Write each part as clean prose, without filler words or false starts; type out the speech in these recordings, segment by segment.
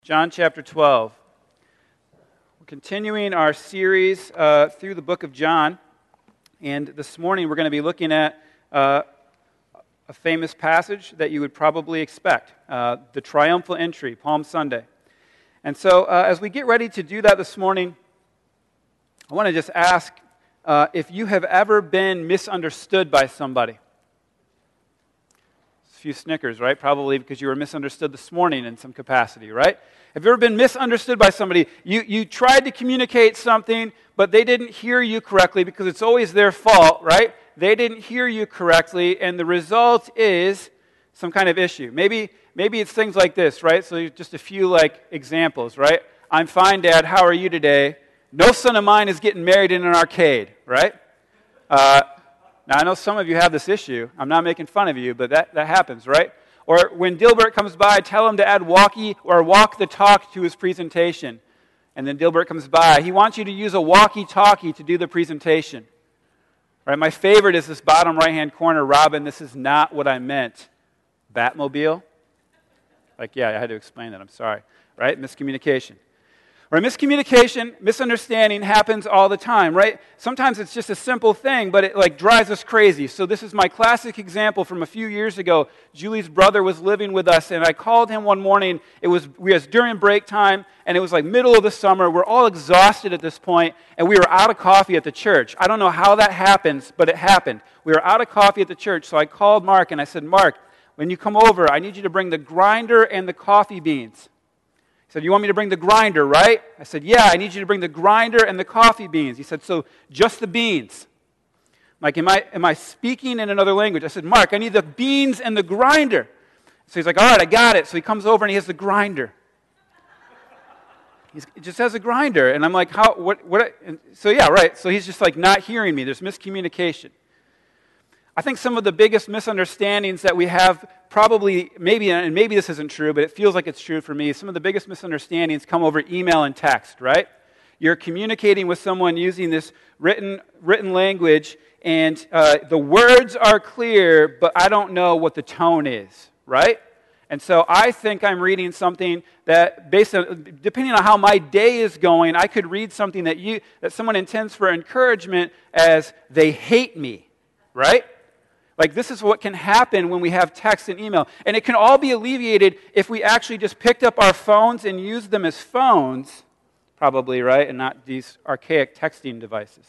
John chapter 12. We're continuing our series through the book of John, and this morning we're going to be looking at a famous passage that you would probably expect, the triumphal entry, Palm Sunday. And so as we get ready to do that this morning, I want to just ask if you have ever been misunderstood by somebody. A few snickers, right? Probably because you were misunderstood this morning in some capacity, right? Have you ever been misunderstood by somebody? You tried to communicate something, but they didn't hear you correctly because it's always their fault, right? They didn't hear you correctly, and the result is some kind of issue. Maybe it's things like this, right? So just a few examples, right? I'm fine, Dad. How are you today? No son of mine is getting married in an arcade, right? Now, I know some of you have this issue. I'm not making fun of you, but that happens, right? Or when Dilbert comes by, tell him to add walk the talk to his presentation. And then Dilbert comes by. He wants you to use a walkie-talkie to do the presentation. Right? My favorite is this bottom right-hand corner. Robin, this is not what I meant. Batmobile? I had to explain that. I'm sorry. Right? Miscommunication. Right? Miscommunication, misunderstanding happens all the time, right? Sometimes it's just a simple thing, but it drives us crazy. So this is my classic example from a few years ago. Julie's brother was living with us, and I called him one morning. It was during break time, and it was middle of the summer. We're all exhausted at this point, and we were out of coffee at the church. I don't know how that happens, but it happened. We were out of coffee at the church, so I called Mark, and I said, Mark, when you come over, I need you to bring the grinder and the coffee beans. He said, you want me to bring the grinder, right? I said, yeah, I need you to bring the grinder and the coffee beans. He said, so just the beans. I'm like, am I speaking in another language? I said, Mark, I need the beans and the grinder. So he's like, all right, I got it. So he comes over and he has the grinder. It just has a grinder. And I'm like, how, what? So yeah, right. So he's just not hearing me. There's miscommunication. I think some of the biggest misunderstandings that we have maybe this isn't true, but it feels like it's true for me. Some of the biggest misunderstandings come over email and text, right? You're communicating with someone using this written language, and the words are clear, but I don't know what the tone is, right? And so I think I'm reading something that, depending on how my day is going, I could read something that someone intends for encouragement as they hate me, right? This is what can happen when we have text and email. And it can all be alleviated if we actually just picked up our phones and used them as phones, probably, right? And not these archaic texting devices.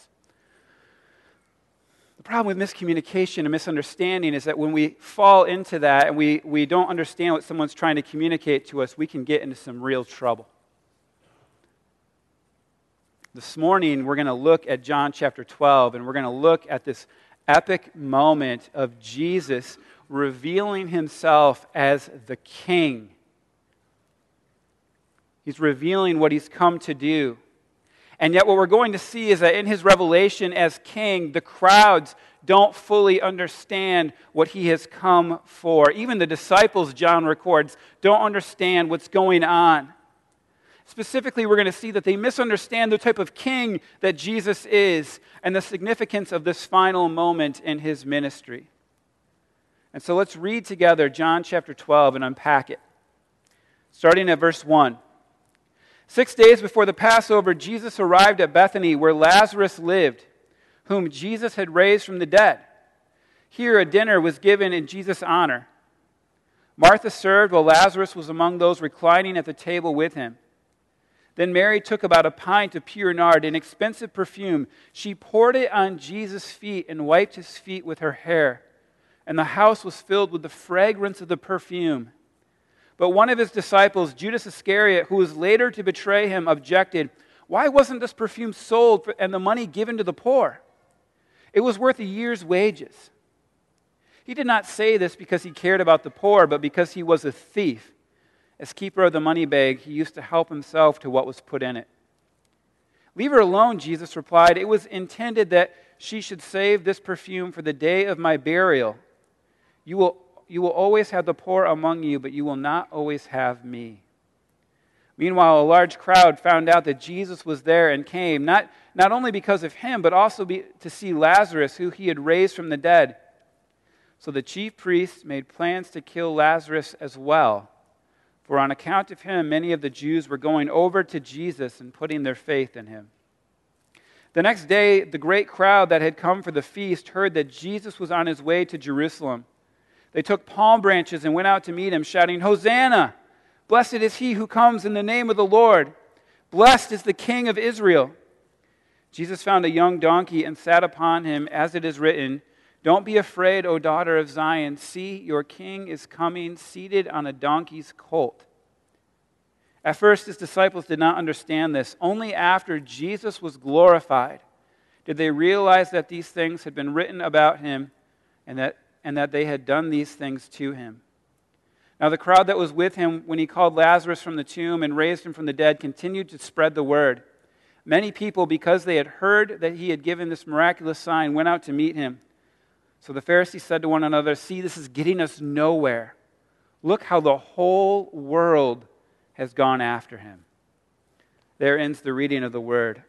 The problem with miscommunication and misunderstanding is that when we fall into that and we don't understand what someone's trying to communicate to us, we can get into some real trouble. This morning, we're going to look at John chapter 12, and we're going to look at this epic moment of Jesus revealing himself as the King. He's revealing what he's come to do. And yet what we're going to see is that in his revelation as King, the crowds don't fully understand what he has come for. Even the disciples, John records, don't understand what's going on. Specifically, we're going to see that they misunderstand the type of king that Jesus is and the significance of this final moment in his ministry. And so let's read together John chapter 12 and unpack it. Starting at verse 1. 6 days before the Passover, Jesus arrived at Bethany where Lazarus lived, whom Jesus had raised from the dead. Here a dinner was given in Jesus' honor. Martha served while Lazarus was among those reclining at the table with him. Then Mary took about a pint of pure nard, an expensive perfume. She poured it on Jesus' feet and wiped his feet with her hair. And the house was filled with the fragrance of the perfume. But one of his disciples, Judas Iscariot, who was later to betray him, objected, "Why wasn't this perfume sold and the money given to the poor? It was worth a year's wages." He did not say this because he cared about the poor, but because he was a thief. As keeper of the money bag, he used to help himself to what was put in it. "Leave her alone," Jesus replied. "It was intended that she should save this perfume for the day of my burial. You will always have the poor among you, but you will not always have me." Meanwhile, a large crowd found out that Jesus was there and came, not only because of him, but also to see Lazarus, who he had raised from the dead. So the chief priests made plans to kill Lazarus as well, For on account of him, many of the Jews were going over to Jesus and putting their faith in him. The next day, the great crowd that had come for the feast heard that Jesus was on his way to Jerusalem. They took palm branches and went out to meet him, shouting, "Hosanna! Blessed is he who comes in the name of the Lord. Blessed is the King of Israel." Jesus found a young donkey and sat upon him, as it is written, "Don't be afraid, O daughter of Zion. See, your king is coming, seated on a donkey's colt." At first, his disciples did not understand this. Only after Jesus was glorified did they realize that these things had been written about him and that they had done these things to him. Now the crowd that was with him when he called Lazarus from the tomb and raised him from the dead continued to spread the word. Many people, because they had heard that he had given this miraculous sign, went out to meet him. So the Pharisees said to one another, "See, this is getting us nowhere. Look how the whole world has gone after him." There ends the reading of the word.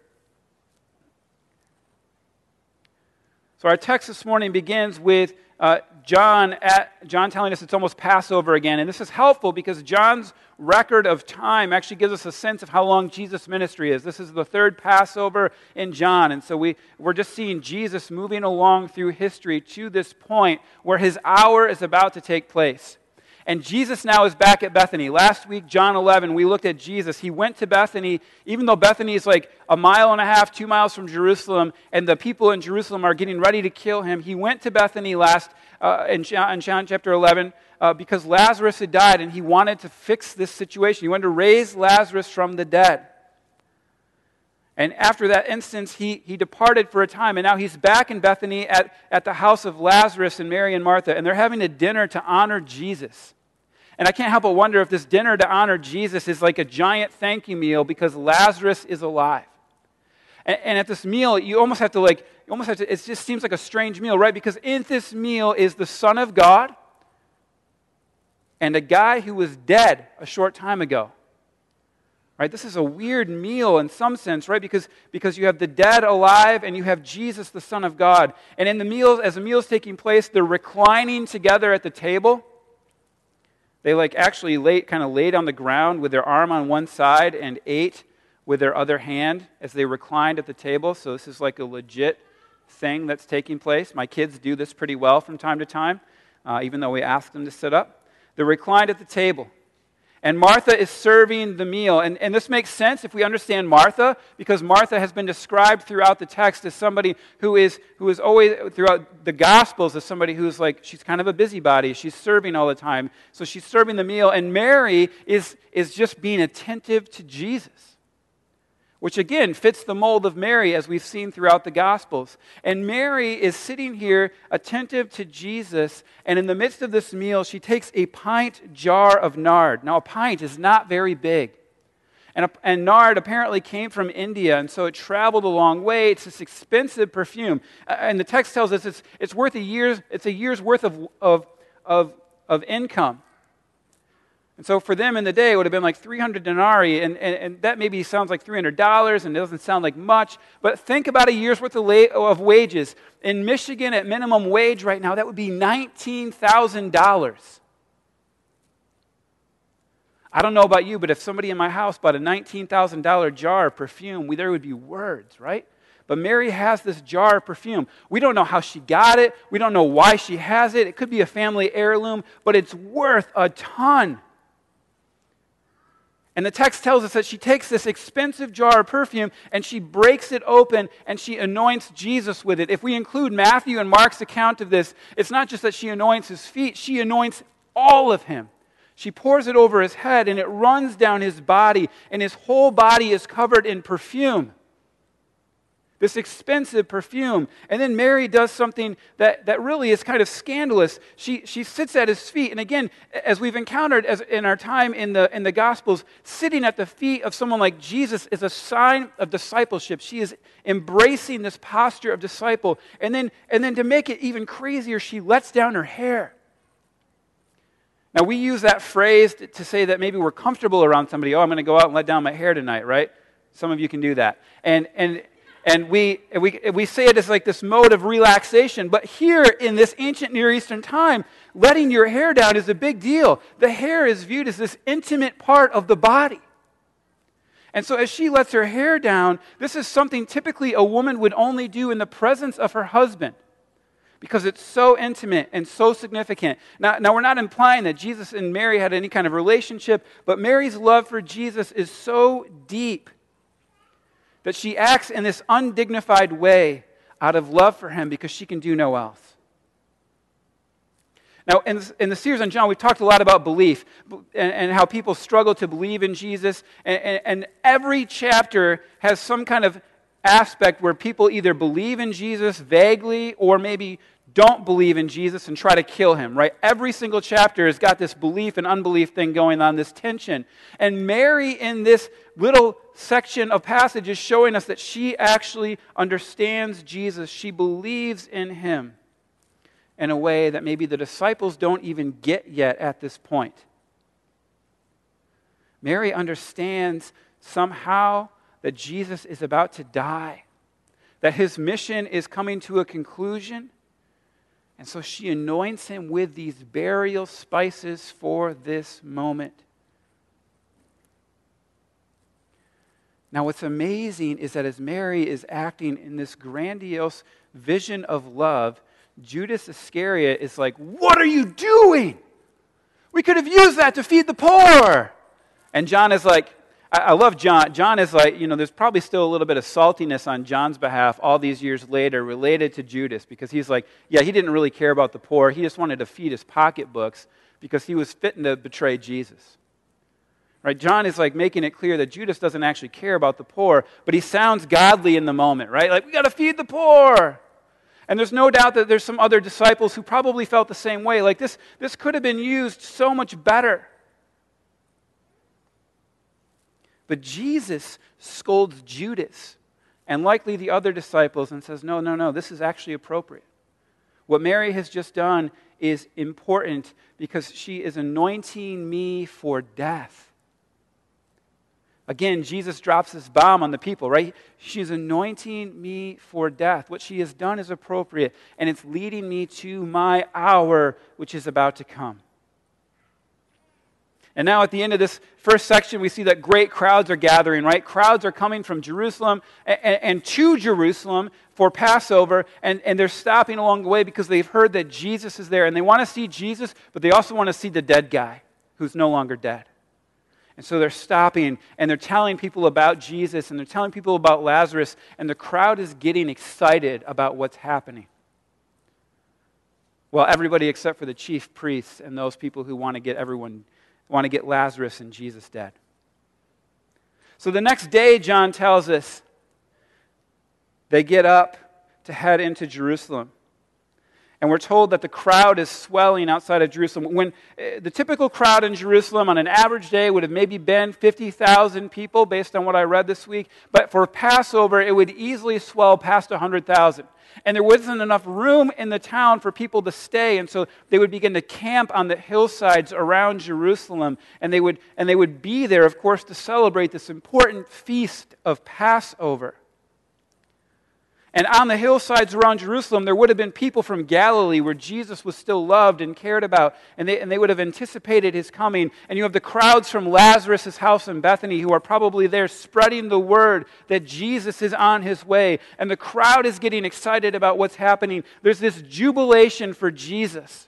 So our text this morning begins with John telling us it's almost Passover again. And this is helpful because John's record of time actually gives us a sense of how long Jesus' ministry is. This is the third Passover in John. And so we're just seeing Jesus moving along through history to this point where his hour is about to take place. And Jesus now is back at Bethany. Last week, John 11, we looked at Jesus. He went to Bethany, even though Bethany is like 1.5 miles, 2 miles from Jerusalem, and the people in Jerusalem are getting ready to kill him. He went to Bethany in John chapter 11 because Lazarus had died, and he wanted to fix this situation. He wanted to raise Lazarus from the dead. And after that instance, he departed for a time, and now he's back in Bethany at the house of Lazarus and Mary and Martha, and they're having a dinner to honor Jesus. And I can't help but wonder if this dinner to honor Jesus is like a giant thank you meal because Lazarus is alive. And at this meal, you almost have to, it just seems like a strange meal, right? Because in this meal is the Son of God and a guy who was dead a short time ago. Right? This is a weird meal in some sense, right? Because you have the dead alive and you have Jesus, the Son of God. And in the meals, as the meal is taking place, they're reclining together at the table. They actually laid on the ground with their arm on one side and ate with their other hand as they reclined at the table. So this is like a legit thing that's taking place. My kids do this pretty well from time to time, even though we ask them to sit up. They're reclined at the table. And Martha is serving the meal. And this makes sense if we understand Martha, because Martha has been described throughout the text as somebody who is always, throughout the Gospels, as somebody who's she's kind of a busybody. She's serving all the time. So she's serving the meal. And Mary is just being attentive to Jesus, which again fits the mold of Mary as we've seen throughout the Gospels. And Mary is sitting here attentive to Jesus, and in the midst of this meal, she takes a pint jar of nard. Now, a pint is not very big. And nard apparently came from India, and so it traveled a long way. It's this expensive perfume. And the text tells us it's worth a year's worth of income. And so for them in the day, it would have been like 300 denarii, and that maybe sounds like $300, and it doesn't sound like much, but think about a year's worth of wages. In Michigan, at minimum wage right now, that would be $19,000. I don't know about you, but if somebody in my house bought a $19,000 jar of perfume, there would be words, right? But Mary has this jar of perfume. We don't know how she got it. We don't know why she has it. It could be a family heirloom, but it's worth a ton. And the text tells us that she takes this expensive jar of perfume and she breaks it open and she anoints Jesus with it. If we include Matthew and Mark's account of this, it's not just that she anoints his feet, she anoints all of him. She pours it over his head and it runs down his body, and his whole body is covered in perfume. This expensive perfume. And then Mary does something that really is kind of scandalous. She sits at his feet. And again, as we've encountered in our time in the Gospels, sitting at the feet of someone like Jesus is a sign of discipleship. She is embracing this posture of disciple. And then to make it even crazier, she lets down her hair. Now, we use that phrase to say that maybe we're comfortable around somebody. Oh, I'm going to go out and let down my hair tonight, right? Some of you can do that. And And we say it as like this mode of relaxation. But here in this ancient Near Eastern time, letting your hair down is a big deal. The hair is viewed as this intimate part of the body. And so as she lets her hair down, this is something typically a woman would only do in the presence of her husband, because it's so intimate and so significant. Now, we're not implying that Jesus and Mary had any kind of relationship, but Mary's love for Jesus is so deep that she acts in this undignified way out of love for him because she can do no else. Now, in the series on John, we've talked a lot about belief and how people struggle to believe in Jesus. And every chapter has some kind of aspect where people either believe in Jesus vaguely or maybe don't believe in Jesus and try to kill him, right? Every single chapter has got this belief and unbelief thing going on, this tension. And Mary, in this little section of passage, is showing us that she actually understands Jesus. She believes in him in a way that maybe the disciples don't even get yet at this point. Mary understands somehow that Jesus is about to die, that his mission is coming to a conclusion, and so she anoints him with these burial spices for this moment. Now, what's amazing is that as Mary is acting in this grandiose vision of love, Judas Iscariot is like, "What are you doing? We could have used that to feed the poor." And John is like, I love John. John is like, there's probably still a little bit of saltiness on John's behalf all these years later related to Judas, because he's like, yeah, he didn't really care about the poor. He just wanted to feed his pocketbooks because he was fitting to betray Jesus. Right? John is like making it clear that Judas doesn't actually care about the poor, but he sounds godly in the moment, right? Like, we got to feed the poor. And there's no doubt that there's some other disciples who probably felt the same way. Like, this could have been used so much better. But Jesus scolds Judas and likely the other disciples and says, no, this is actually appropriate. What Mary has just done is important because she is anointing me for death. Again, Jesus drops this bomb on the people, right? She's anointing me for death. What she has done is appropriate, and it's leading me to my hour, which is about to come. And now at the end of this first section, we see that great crowds are gathering, right? Crowds are coming from Jerusalem and to Jerusalem for Passover, and they're stopping along the way because they've heard that Jesus is there. And they want to see Jesus, but they also want to see the dead guy who's no longer dead. And so they're stopping, and they're telling people about Jesus, and they're telling people about Lazarus, and the crowd is getting excited about what's happening. Well, everybody except for the chief priests and those people who want to get Lazarus and Jesus dead. So the next day, John tells us, they get up to head into Jerusalem. And we're told that the crowd is swelling outside of Jerusalem. When the typical crowd in Jerusalem on an average day would have maybe been 50,000 people based on what I read this week. But for Passover, it would easily swell past 100,000. And there wasn't enough room in the town for people to stay. And so they would begin to camp on the hillsides around Jerusalem. And they would be there, of course, to celebrate this important feast of Passover. And on the hillsides around Jerusalem, there would have been people from Galilee where Jesus was still loved and cared about, and they would have anticipated his coming. And you have the crowds from Lazarus' house in Bethany who are probably there spreading the word that Jesus is on his way. And the crowd is getting excited about what's happening. There's this jubilation for Jesus.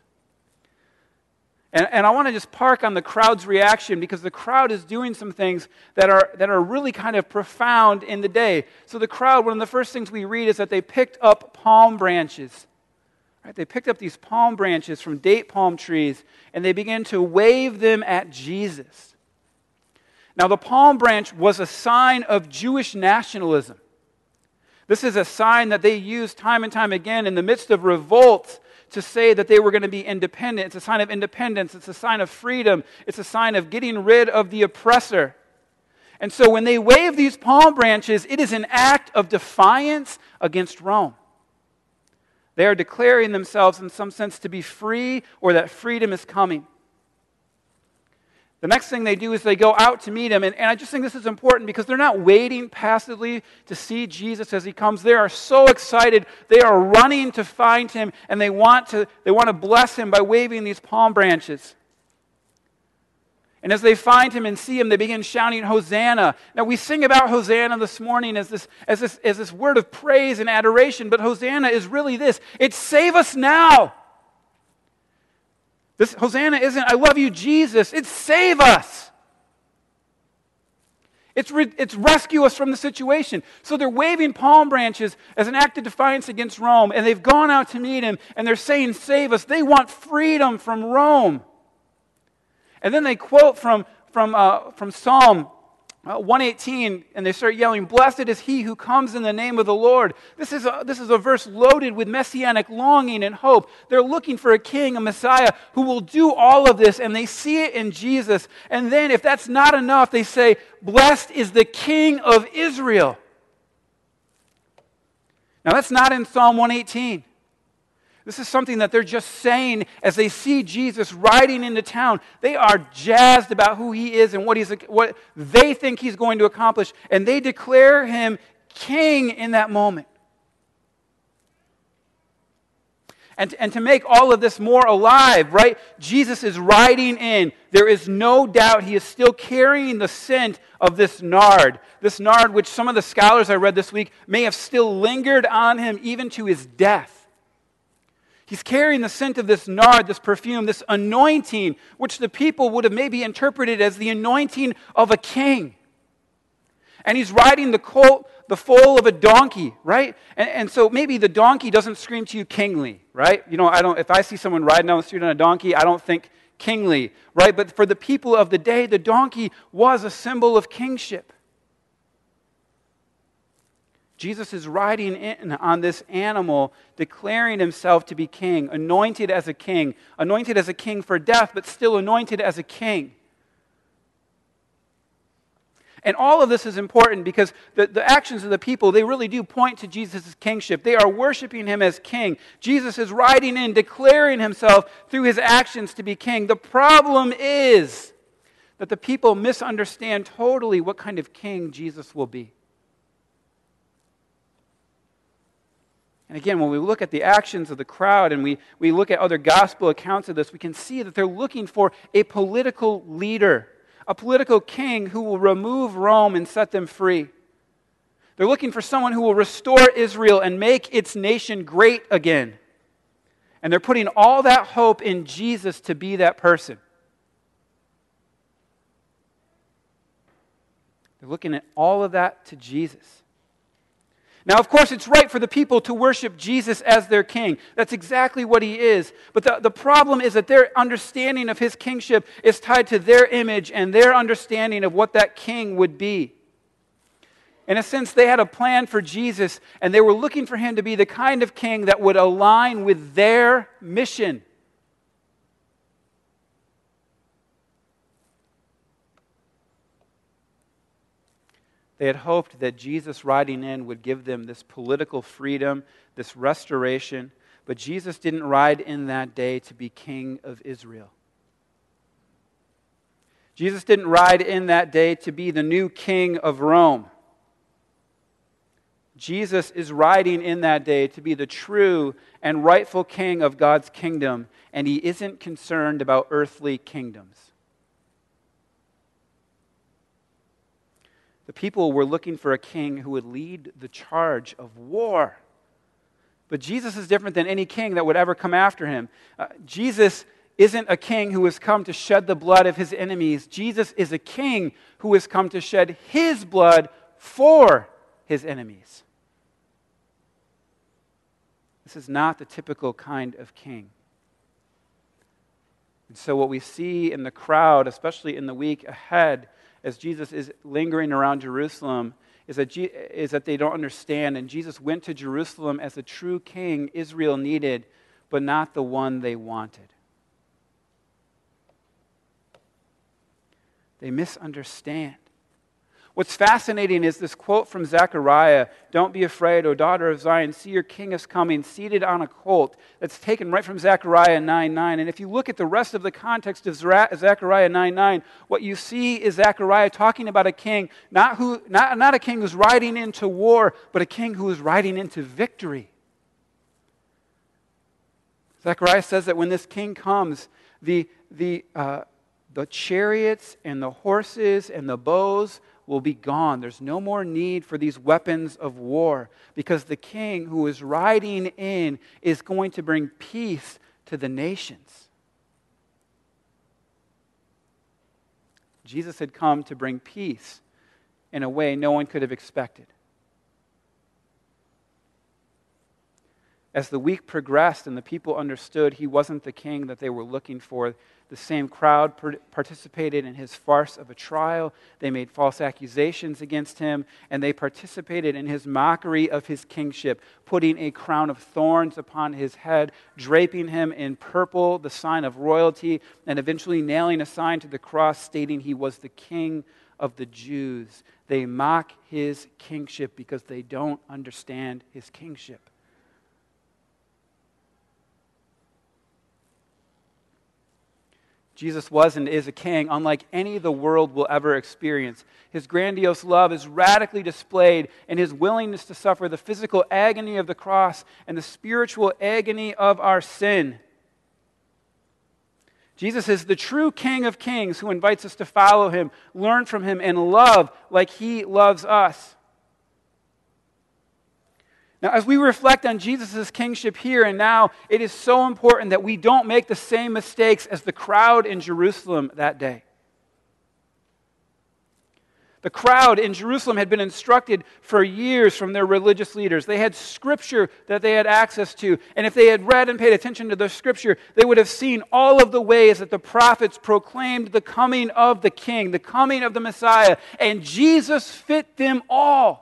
And I want to just park on the crowd's reaction because the crowd is doing some things that are really kind of profound in the day. So the crowd, one of the first things we read is that they picked up palm branches. Right? They picked up these palm branches from date palm trees and they began to wave them at Jesus. Now the palm branch was a sign of Jewish nationalism. This is a sign that they used time and time again in the midst of revolts to say that they were going to be independent. It's a sign of independence. It's a sign of freedom. It's a sign of getting rid of the oppressor. And so when they wave these palm branches, it is an act of defiance against Rome. They are declaring themselves in some sense to be free or that freedom is coming. The next thing they do is they go out to meet him. And I just think this is important because they're not waiting passively to see Jesus as he comes. They are so excited. They are running to find him, and they want to bless him by waving these palm branches. And as they find him and see him, they begin shouting, Hosanna. Now, we sing about Hosanna this morning as this word of praise and adoration, but Hosanna is really this. It's save us now. This Hosanna isn't, I love you, Jesus. It's save us. It's rescue us from the situation. So they're waving palm branches as an act of defiance against Rome, and they've gone out to meet him, and they're saying, save us. They want freedom from Rome. And then they quote from Psalm 118, and they start yelling, blessed is he who comes in the name of the Lord. This is a verse loaded with messianic longing and hope. They're looking for a king, a Messiah, who will do all of this, and they see it in Jesus. And then, if that's not enough, they say, blessed is the King of Israel. Now, that's not in Psalm 118. This is something that they're just saying as they see Jesus riding into town. They are jazzed about who he is and what they think he's going to accomplish. And they declare him king in that moment. And to make all of this more alive, right? Jesus is riding in. There is no doubt he is still carrying the scent of this nard. This nard, which some of the scholars I read this week may have still lingered on him even to his death. He's carrying the scent of this nard, this perfume, this anointing, which the people would have maybe interpreted as the anointing of a king. And he's riding the foal of a donkey, right? And so maybe the donkey doesn't scream to you kingly, right? You know, if I see someone riding down the street on a donkey, I don't think kingly, right? But for the people of the day, the donkey was a symbol of kingship. Jesus is riding in on this animal, declaring himself to be king, anointed as a king for death, but still anointed as a king. And all of this is important because the actions of the people, they really do point to Jesus' kingship. They are worshiping him as king. Jesus is riding in, declaring himself through his actions to be king. The problem is that the people misunderstand totally what kind of king Jesus will be. And again, when we look at the actions of the crowd and we look at other gospel accounts of this, we can see that they're looking for a political leader, a political king who will remove Rome and set them free. They're looking for someone who will restore Israel and make its nation great again. And they're putting all that hope in Jesus to be that person. They're looking at all of that to Jesus. Now, of course, it's right for the people to worship Jesus as their king. That's exactly what he is. But the problem is that their understanding of his kingship is tied to their image and their understanding of what that king would be. In a sense, they had a plan for Jesus, and they were looking for him to be the kind of king that would align with their mission. They had hoped that Jesus riding in would give them this political freedom, this restoration, but Jesus didn't ride in that day to be king of Israel. Jesus didn't ride in that day to be the new king of Rome. Jesus is riding in that day to be the true and rightful king of God's kingdom, and he isn't concerned about earthly kingdoms. The people were looking for a king who would lead the charge of war. But Jesus is different than any king that would ever come after him. Jesus isn't a king who has come to shed the blood of his enemies. Jesus is a king who has come to shed his blood for his enemies. This is not the typical kind of king. And so what we see in the crowd, especially in the week ahead, as Jesus is lingering around Jerusalem, is that they don't understand. And Jesus went to Jerusalem as a true king Israel needed, but not the one they wanted. They misunderstand. What's fascinating is this quote from Zechariah, "Don't be afraid, O daughter of Zion, see your king is coming, seated on a colt." That's taken right from Zechariah 9:9. And if you look at the rest of the context of Zechariah 9:9, what you see is Zechariah talking about a king, not a king who's riding into war, but a king who is riding into victory. Zechariah says that when this king comes, the chariots and the horses and the bows will be gone. There's no more need for these weapons of war, because the king who is riding in is going to bring peace to the nations. Jesus had come to bring peace in a way no one could have expected. As the week progressed and the people understood he wasn't the king that they were looking for, the same crowd participated in his farce of a trial. They made false accusations against him, and they participated in his mockery of his kingship, putting a crown of thorns upon his head, draping him in purple, the sign of royalty, and eventually nailing a sign to the cross stating he was the king of the Jews. They mock his kingship because they don't understand his kingship. Jesus was and is a king unlike any the world will ever experience. His grandiose love is radically displayed in his willingness to suffer the physical agony of the cross and the spiritual agony of our sin. Jesus is the true King of Kings who invites us to follow him, learn from him, and love like he loves us. Now, as we reflect on Jesus' kingship here and now, it is so important that we don't make the same mistakes as the crowd in Jerusalem that day. The crowd in Jerusalem had been instructed for years from their religious leaders. They had scripture that they had access to, and if they had read and paid attention to the scripture, they would have seen all of the ways that the prophets proclaimed the coming of the king, the coming of the Messiah, and Jesus fit them all.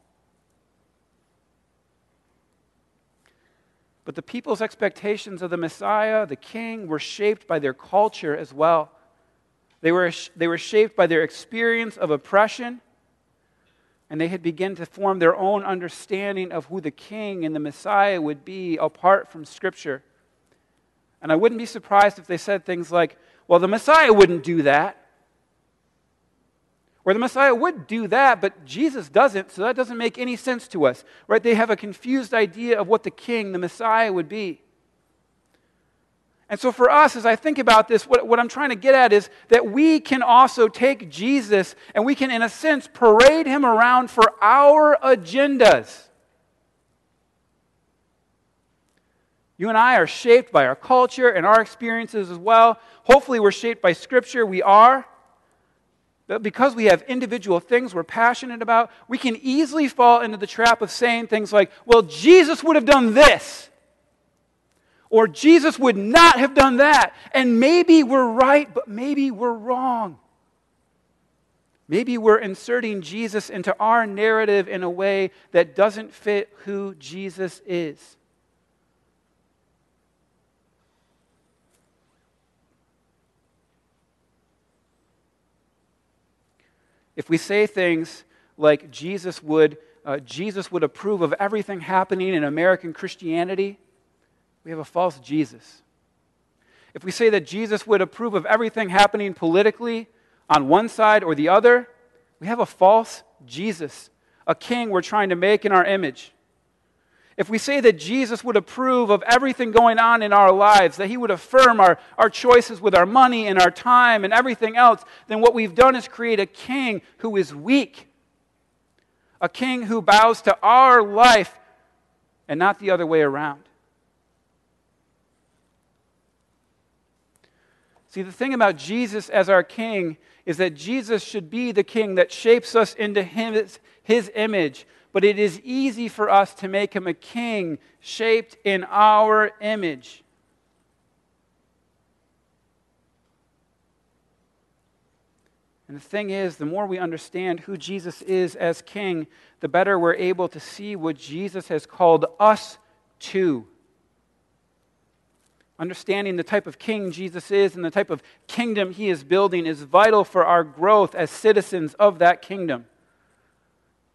But the people's expectations of the Messiah, the king, were shaped by their culture as well. They were shaped by their experience of oppression, and they had begun to form their own understanding of who the king and the Messiah would be apart from Scripture. And I wouldn't be surprised if they said things like, well, the Messiah wouldn't do that. Or the Messiah would do that, but Jesus doesn't, so that doesn't make any sense to us. Right? They have a confused idea of what the king, the Messiah, would be. And so for us, as I think about this, what I'm trying to get at is that we can also take Jesus and we can, in a sense, parade him around for our agendas. You and I are shaped by our culture and our experiences as well. Hopefully we're shaped by Scripture. We are. But because we have individual things we're passionate about, we can easily fall into the trap of saying things like, well, Jesus would have done this. Or Jesus would not have done that. And maybe we're right, but maybe we're wrong. Maybe we're inserting Jesus into our narrative in a way that doesn't fit who Jesus is. If we say things like Jesus would approve of everything happening in American Christianity, we have a false Jesus. If we say that Jesus would approve of everything happening politically on one side or the other, we have a false Jesus, a king we're trying to make in our image. If we say that Jesus would approve of everything going on in our lives, that he would affirm our choices with our money and our time and everything else, then what we've done is create a king who is weak. A king who bows to our life and not the other way around. See, the thing about Jesus as our king is that Jesus should be the king that shapes us into his image. But it is easy for us to make him a king shaped in our image. And the thing is, the more we understand who Jesus is as king, the better we're able to see what Jesus has called us to. Understanding the type of king Jesus is and the type of kingdom he is building is vital for our growth as citizens of that kingdom.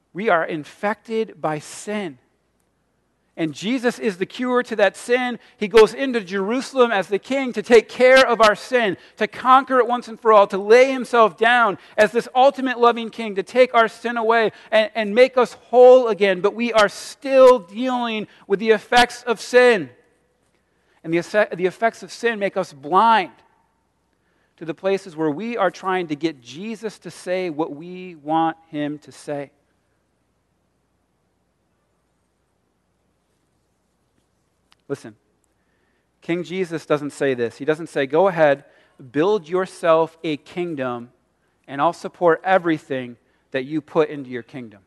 We are infected by sin. And Jesus is the cure to that sin. He goes into Jerusalem as the king to take care of our sin, to conquer it once and for all, to lay himself down as this ultimate loving king, to take our sin away and make us whole again. But we are still dealing with the effects of sin. And the effects of sin make us blind to the places where we are trying to get Jesus to say what we want him to say. Listen, King Jesus doesn't say this. He doesn't say, go ahead, build yourself a kingdom, and I'll support everything that you put into your kingdom.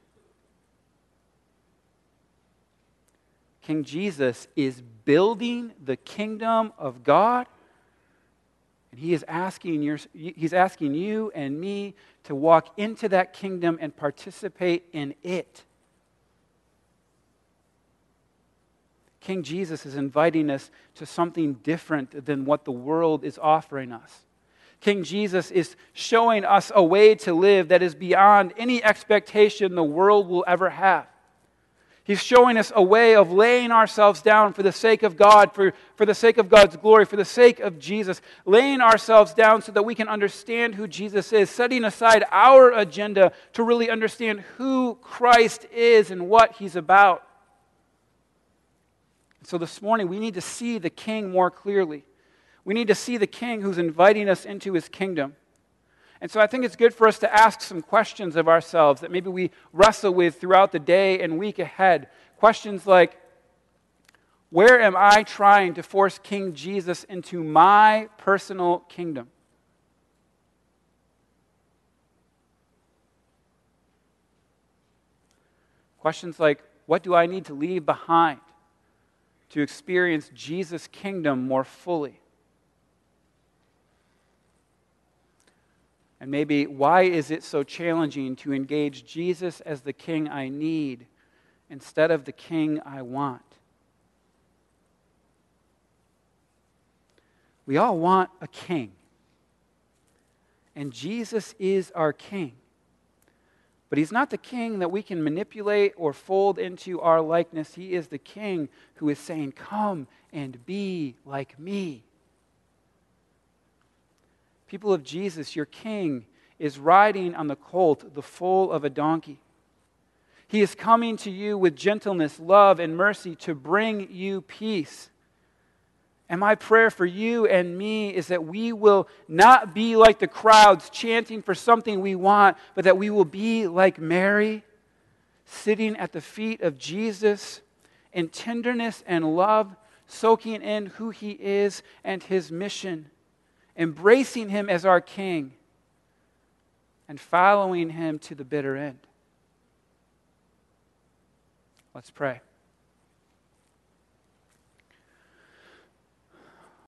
King Jesus is building the kingdom of God, and he's asking you and me to walk into that kingdom and participate in it. King Jesus is inviting us to something different than what the world is offering us. King Jesus is showing us a way to live that is beyond any expectation the world will ever have. He's showing us a way of laying ourselves down for the sake of God, for the sake of God's glory, for the sake of Jesus. Laying ourselves down so that we can understand who Jesus is, setting aside our agenda to really understand who Christ is and what he's about. So this morning, we need to see the King more clearly. We need to see the King who's inviting us into his kingdom. And so I think it's good for us to ask some questions of ourselves that maybe we wrestle with throughout the day and week ahead. Questions like, where am I trying to force King Jesus into my personal kingdom? Questions like, what do I need to leave behind to experience Jesus' kingdom more fully? And maybe, why is it so challenging to engage Jesus as the king I need instead of the king I want? We all want a king. And Jesus is our king. But he's not the king that we can manipulate or fold into our likeness. He is the king who is saying, come and be like me. People of Jesus, your king is riding on the colt, the foal of a donkey. He is coming to you with gentleness, love, and mercy to bring you peace. And my prayer for you and me is that we will not be like the crowds chanting for something we want, but that we will be like Mary, sitting at the feet of Jesus in tenderness and love, soaking in who he is and his mission, embracing him as our king, and following him to the bitter end. Let's pray.